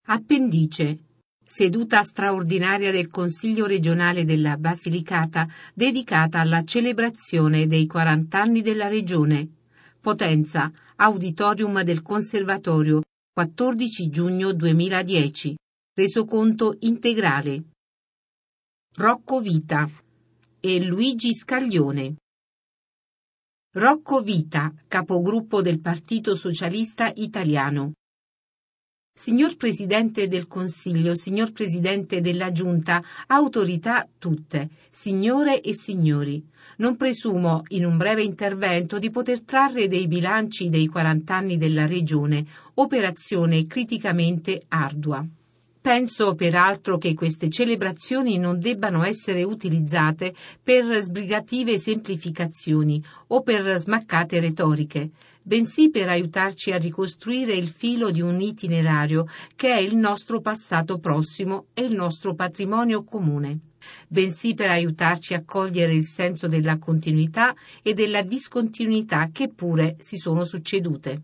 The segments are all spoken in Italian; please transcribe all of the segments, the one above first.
Appendice. Seduta straordinaria del Consiglio regionale della Basilicata dedicata alla celebrazione dei 40 anni della Regione. Potenza, Auditorium del Conservatorio, 14 giugno 2010. Resoconto integrale. Rocco Vita e Luigi Scaglione. Rocco Vita, capogruppo del Partito Socialista Italiano. Signor Presidente del Consiglio, signor Presidente della Giunta, autorità tutte, signore e signori, non presumo in un breve intervento di poter trarre dei bilanci dei 40 anni della Regione, operazione criticamente ardua. Penso peraltro che queste celebrazioni non debbano essere utilizzate per sbrigative semplificazioni o per smaccate retoriche, bensì per aiutarci a ricostruire il filo di un itinerario che è il nostro passato prossimo e il nostro patrimonio comune, bensì per aiutarci a cogliere il senso della continuità e della discontinuità che pure si sono succedute.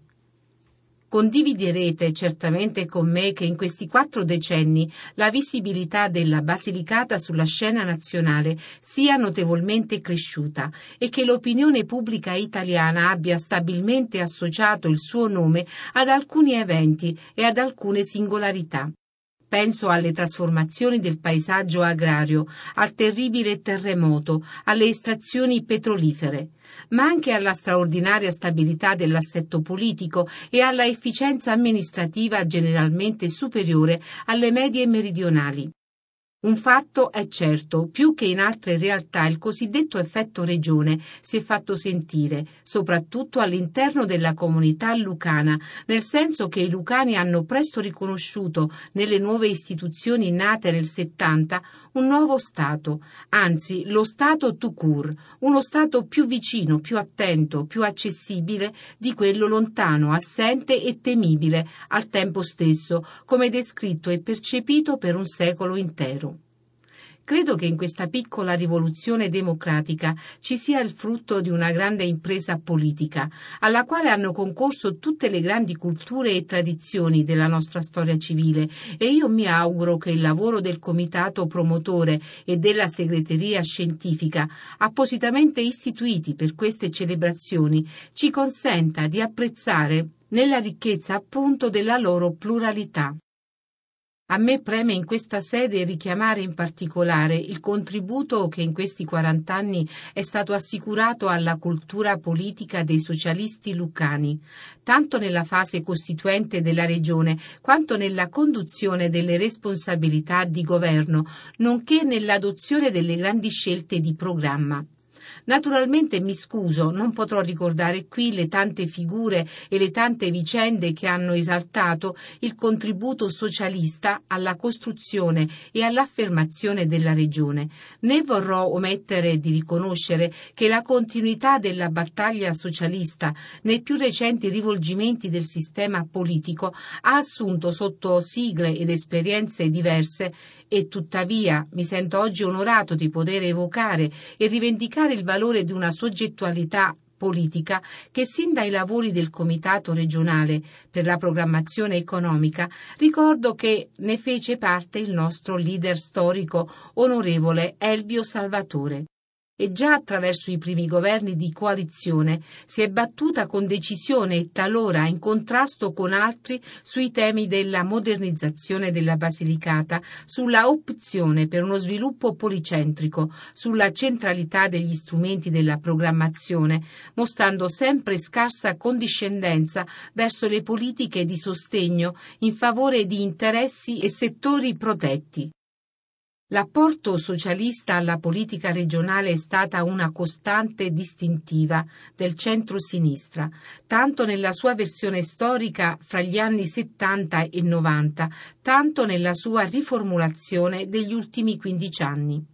Condividerete certamente con me che in questi 4 decenni la visibilità della Basilicata sulla scena nazionale sia notevolmente cresciuta e che l'opinione pubblica italiana abbia stabilmente associato il suo nome ad alcuni eventi e ad alcune singolarità. Penso alle trasformazioni del paesaggio agrario, al terribile terremoto, alle estrazioni petrolifere, ma anche alla straordinaria stabilità dell'assetto politico e alla efficienza amministrativa generalmente superiore alle medie meridionali. Un fatto è certo, più che in altre realtà il cosiddetto effetto regione si è fatto sentire, soprattutto all'interno della comunità lucana, nel senso che i lucani hanno presto riconosciuto nelle nuove istituzioni nate nel 70 un nuovo Stato, anzi lo Stato tout court, uno Stato più vicino, più attento, più accessibile di quello lontano, assente e temibile al tempo stesso, come descritto e percepito per un secolo intero. Credo che in questa piccola rivoluzione democratica ci sia il frutto di una grande impresa politica, alla quale hanno concorso tutte le grandi culture e tradizioni della nostra storia civile, e io mi auguro che il lavoro del comitato promotore e della segreteria scientifica, appositamente istituiti per queste celebrazioni, ci consenta di apprezzare nella ricchezza appunto della loro pluralità. A me preme in questa sede richiamare in particolare il contributo che in questi 40 anni è stato assicurato alla cultura politica dei socialisti lucani, tanto nella fase costituente della Regione quanto nella conduzione delle responsabilità di governo, nonché nell'adozione delle grandi scelte di programma. Naturalmente mi scuso, non potrò ricordare qui le tante figure e le tante vicende che hanno esaltato il contributo socialista alla costruzione e all'affermazione della Regione, né vorrò omettere di riconoscere che la continuità della battaglia socialista nei più recenti rivolgimenti del sistema politico ha assunto sotto sigle ed esperienze diverse e tuttavia mi sento oggi onorato di poter evocare e rivendicare il valore di una soggettualità politica che sin dai lavori del Comitato regionale per la programmazione economica ricordo che ne fece parte il nostro leader storico onorevole Elvio Salvatore. E già attraverso i primi governi di coalizione si è battuta con decisione e talora in contrasto con altri sui temi della modernizzazione della Basilicata, sulla opzione per uno sviluppo policentrico, sulla centralità degli strumenti della programmazione, mostrando sempre scarsa condiscendenza verso le politiche di sostegno in favore di interessi e settori protetti. L'apporto socialista alla politica regionale è stata una costante distintiva del centro-sinistra, tanto nella sua versione storica fra gli anni 70 e 90, tanto nella sua riformulazione degli ultimi 15 anni.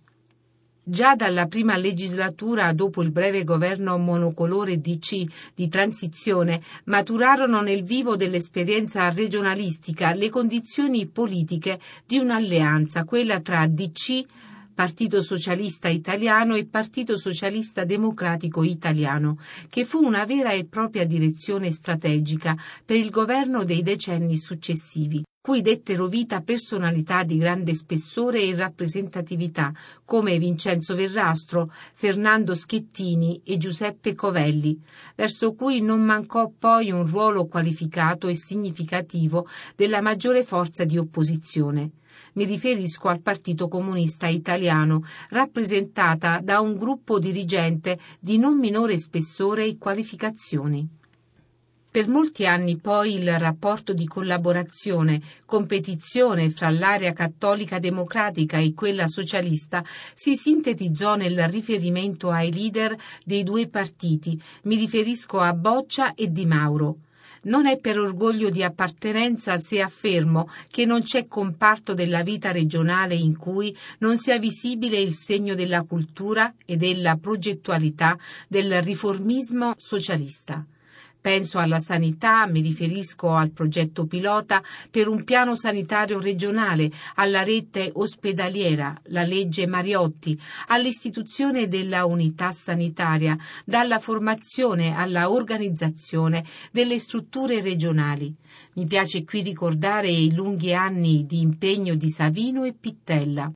Già dalla prima legislatura, dopo il breve governo monocolore DC di transizione, maturarono nel vivo dell'esperienza regionalistica le condizioni politiche di un'alleanza, quella tra DC, Partito Socialista Italiano e Partito Socialista Democratico Italiano, che fu una vera e propria direzione strategica per il governo dei decenni successivi. cui dettero vita personalità di grande spessore e rappresentatività come Vincenzo Verrastro, Fernando Schettini e Giuseppe Covelli, verso cui non mancò poi un ruolo qualificato e significativo della maggiore forza di opposizione. Mi riferisco al Partito Comunista Italiano, rappresentata da un gruppo dirigente di non minore spessore e qualificazioni. Per molti anni poi il rapporto di collaborazione, competizione fra l'area cattolica democratica e quella socialista si sintetizzò nel riferimento ai leader dei due partiti, mi riferisco a Boccia e Di Mauro. Non è per orgoglio di appartenenza se affermo che non c'è comparto della vita regionale in cui non sia visibile il segno della cultura e della progettualità del riformismo socialista. Penso alla sanità, mi riferisco al progetto pilota per un piano sanitario regionale, alla rete ospedaliera, la legge Mariotti, all'istituzione della unità sanitaria, dalla formazione alla organizzazione delle strutture regionali. Mi piace qui ricordare i lunghi anni di impegno di Savino e Pittella.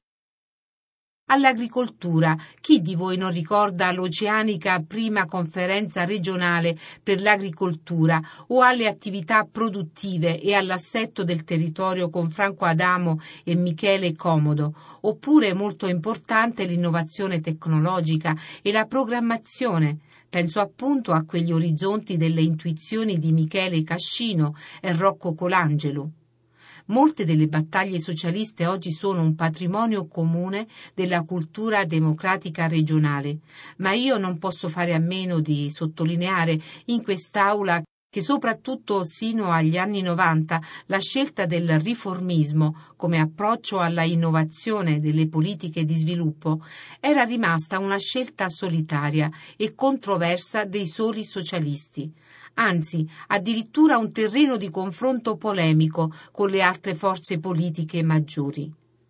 All'agricoltura, chi di voi non ricorda l'oceanica prima conferenza regionale per l'agricoltura o alle attività produttive e all'assetto del territorio con Franco Adamo e Michele Comodo, oppure molto importante l'innovazione tecnologica e la programmazione. Penso appunto a quegli orizzonti delle intuizioni di Michele Cascino e Rocco Colangelo. Molte delle battaglie socialiste oggi sono un patrimonio comune della cultura democratica regionale, ma io non posso fare a meno di sottolineare in quest'Aula che soprattutto sino agli anni 90 la scelta del riformismo come approccio alla innovazione delle politiche di sviluppo era rimasta una scelta solitaria e controversa dei soli socialisti. Anzi, addirittura un terreno di confronto polemico con le altre forze politiche maggiori.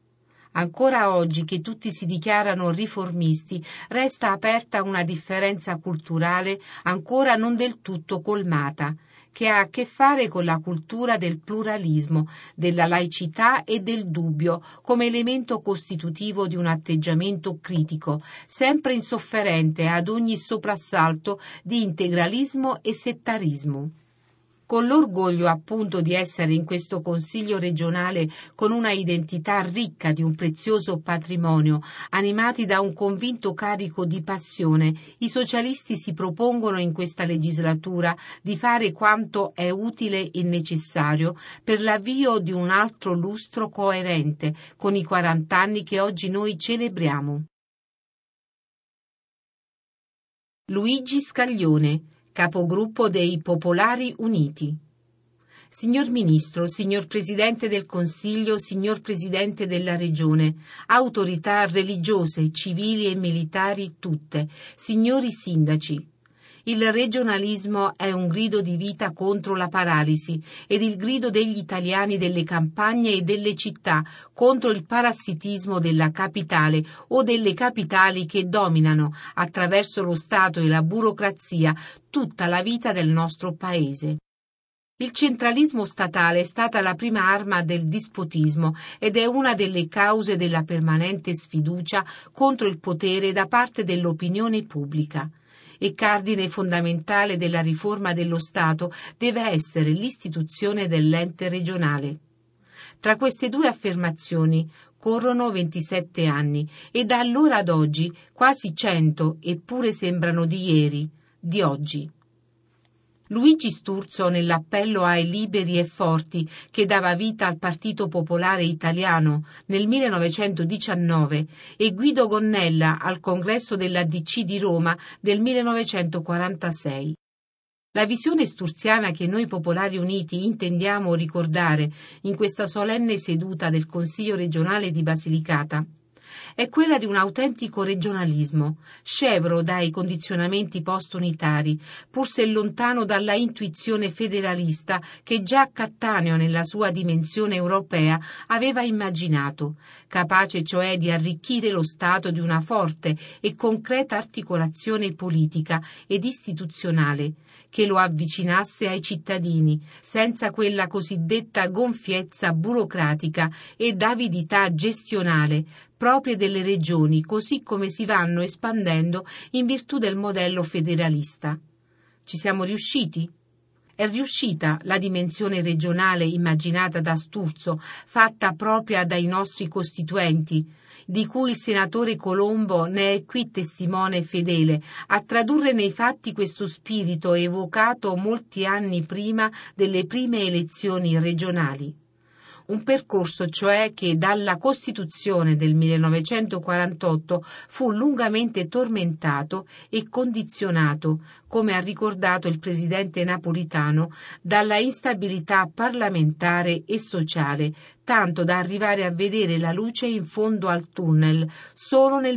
Ancora oggi che tutti si dichiarano riformisti, resta aperta una differenza culturale ancora non del tutto colmata, che ha a che fare con la cultura del pluralismo, della laicità e del dubbio come elemento costitutivo di un atteggiamento critico, sempre insofferente ad ogni soprassalto di integralismo e settarismo. Con l'orgoglio appunto di essere in questo Consiglio regionale con una identità ricca di un prezioso patrimonio, animati da un convinto carico di passione, i socialisti si propongono in questa legislatura di fare quanto è utile e necessario per l'avvio di un altro lustro coerente con i 40 anni che oggi noi celebriamo. Luigi Scaglione, capogruppo dei Popolari Uniti. Signor Ministro, signor Presidente del Consiglio, signor Presidente della Regione, autorità religiose, civili e militari tutte, signori sindaci. Il regionalismo è un grido di vita contro la paralisi ed il grido degli italiani delle campagne e delle città contro il parassitismo della capitale o delle capitali che dominano, attraverso lo Stato e la burocrazia, tutta la vita del nostro Paese. Il centralismo statale è stata la prima arma del dispotismo ed è una delle cause della permanente sfiducia contro il potere da parte dell'opinione pubblica. E cardine fondamentale della riforma dello Stato deve essere l'istituzione dell'ente regionale. Tra queste due affermazioni corrono 27 anni e da allora ad oggi quasi 100, eppure sembrano di ieri, di oggi. Luigi Sturzo nell'appello ai liberi e forti che dava vita al Partito Popolare Italiano nel 1919 e Guido Gonnella al congresso della DC di Roma del 1946. La visione sturziana che noi Popolari Uniti intendiamo ricordare in questa solenne seduta del Consiglio regionale di Basilicata è quella di un autentico regionalismo, scevro dai condizionamenti post-unitari, pur se lontano dalla intuizione federalista che già Cattaneo nella sua dimensione europea aveva immaginato, capace cioè di arricchire lo Stato di una forte e concreta articolazione politica ed istituzionale, che lo avvicinasse ai cittadini, senza quella cosiddetta gonfiezza burocratica ed avidità gestionale proprie delle regioni, così come si vanno espandendo in virtù del modello federalista. Ci siamo riusciti? È riuscita la dimensione regionale immaginata da Sturzo, fatta propria dai nostri costituenti, di cui il senatore Colombo ne è qui testimone fedele, a tradurre nei fatti questo spirito evocato molti anni prima delle prime elezioni regionali. Un percorso cioè che dalla Costituzione del 1948 fu lungamente tormentato e condizionato, come ha ricordato il presidente Napolitano, dalla instabilità parlamentare e sociale, tanto da arrivare a vedere la luce in fondo al tunnel solo nel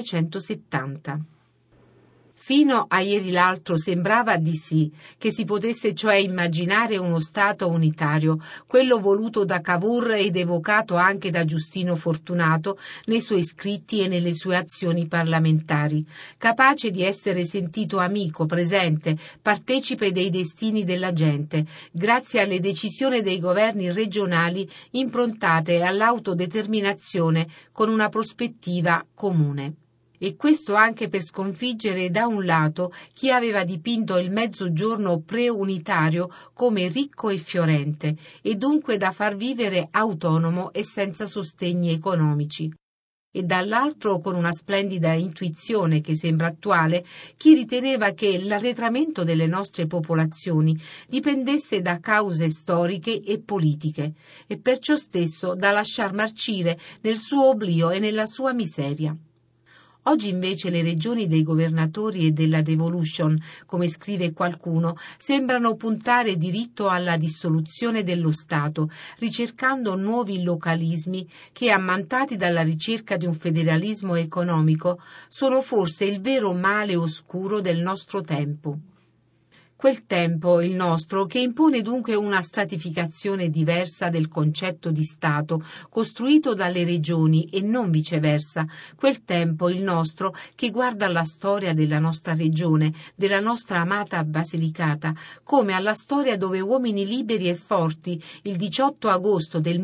1970. Fino a ieri l'altro sembrava di sì, che si potesse cioè immaginare uno Stato unitario, quello voluto da Cavour ed evocato anche da Giustino Fortunato nei suoi scritti e nelle sue azioni parlamentari, capace di essere sentito amico, presente, partecipe dei destini della gente, grazie alle decisioni dei governi regionali improntate all'autodeterminazione con una prospettiva comune. E questo anche per sconfiggere da un lato chi aveva dipinto il mezzogiorno preunitario come ricco e fiorente e dunque da far vivere autonomo e senza sostegni economici, e dall'altro con una splendida intuizione che sembra attuale chi riteneva che l'arretramento delle nostre popolazioni dipendesse da cause storiche e politiche e perciò stesso da lasciar marcire nel suo oblio e nella sua miseria. Oggi invece le regioni dei governatori e della devolution, come scrive qualcuno, sembrano puntare diritto alla dissoluzione dello Stato, ricercando nuovi localismi che, ammantati dalla ricerca di un federalismo economico, sono forse il vero male oscuro del nostro tempo. Quel tempo, il nostro, che impone dunque una stratificazione diversa del concetto di Stato, costruito dalle regioni e non viceversa. Quel tempo, il nostro, che guarda alla storia della nostra regione, della nostra amata Basilicata, come alla storia dove uomini liberi e forti, il 18 agosto del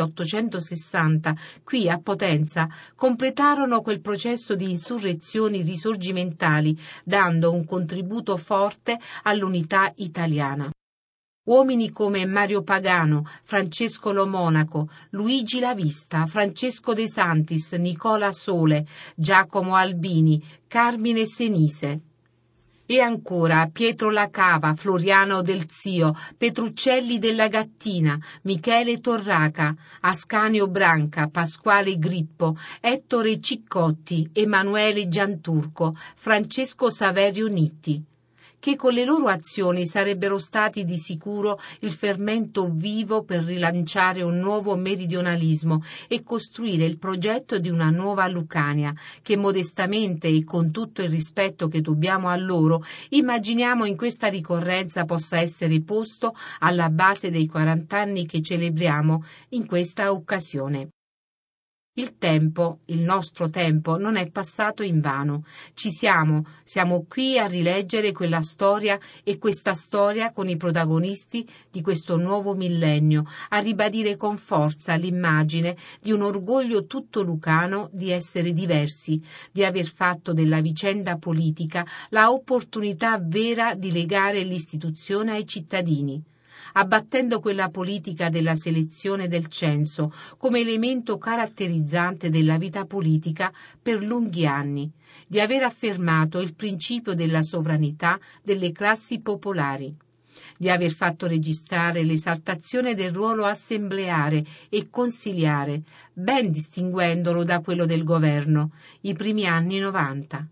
1860, qui a Potenza, completarono quel processo di insurrezioni risorgimentali, dando un contributo forte all'unità italiana. Uomini come Mario Pagano, Francesco Lo Monaco, Luigi La Vista, Francesco De Santis, Nicola Sole, Giacomo Albini, Carmine Senise. E ancora Pietro La Cava, Floriano Del Zio, Petruccelli della Gattina, Michele Torraca, Ascanio Branca, Pasquale Grippo, Ettore Ciccotti, Emanuele Gianturco, Francesco Saverio Nitti, che con le loro azioni sarebbero stati di sicuro il fermento vivo per rilanciare un nuovo meridionalismo e costruire il progetto di una nuova Lucania, che modestamente e con tutto il rispetto che dobbiamo a loro, immaginiamo in questa ricorrenza possa essere posto alla base dei 40 anni che celebriamo in questa occasione. Il tempo, il nostro tempo, non è passato invano. Siamo qui a rileggere quella storia e questa storia con i protagonisti di questo nuovo millennio, a ribadire con forza l'immagine di un orgoglio tutto lucano di essere diversi, di aver fatto della vicenda politica la opportunità vera di legare l'istituzione ai cittadini, abbattendo quella politica della selezione del censo come elemento caratterizzante della vita politica per lunghi anni, di aver affermato il principio della sovranità delle classi popolari, di aver fatto registrare l'esaltazione del ruolo assembleare e consiliare, ben distinguendolo da quello del governo, i primi anni 90,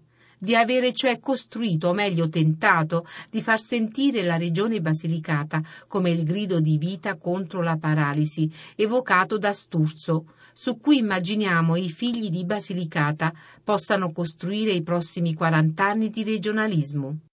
di avere cioè costruito, o meglio tentato, di far sentire la regione Basilicata come il grido di vita contro la paralisi, evocato da Sturzo, su cui immaginiamo i figli di Basilicata possano costruire i prossimi 40 anni di regionalismo.